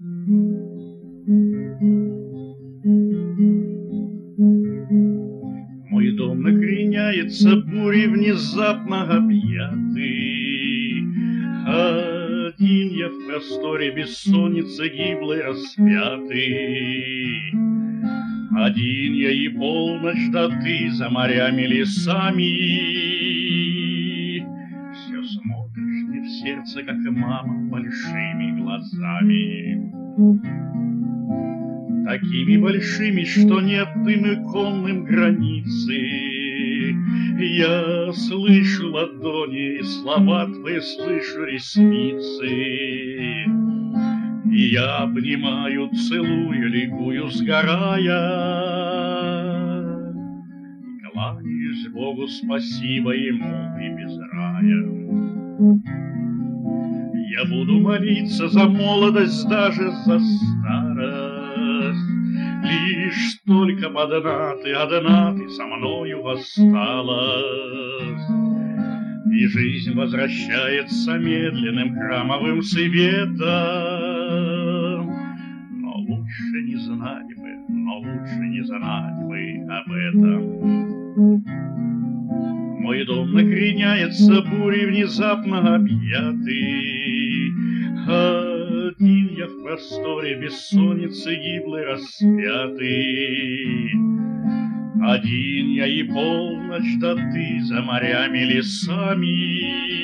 Мой дом накреняется бурей внезапно объятый. Один я в просторе бессонницы гиблой распятый. Один я и полночь, да ты за морями, лесами. Все смотришь мне в сердце, как и мама, большими глазами. Такими большими, что нет им иконным границы. Я слышу ладони, и слова твои, слышу ресницы. И я обнимаю, целую, ликую, сгорая. И кланяюсь Богу, спасибо Ему и без рая. Я буду молиться за молодость, даже за старость. Лишь только одна ты со мною осталась. И жизнь возвращается медленным храмовым светом. Но лучше не знать бы об этом. Мой дом накреняется бурей внезапно объятый. Один я в просторе бессонницы гиблой распятый. Один я и полночь, да ты за морями, лесами.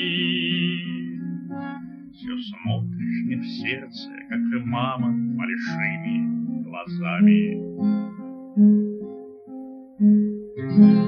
Все смотришь мне в сердце, как и мама, большими глазами.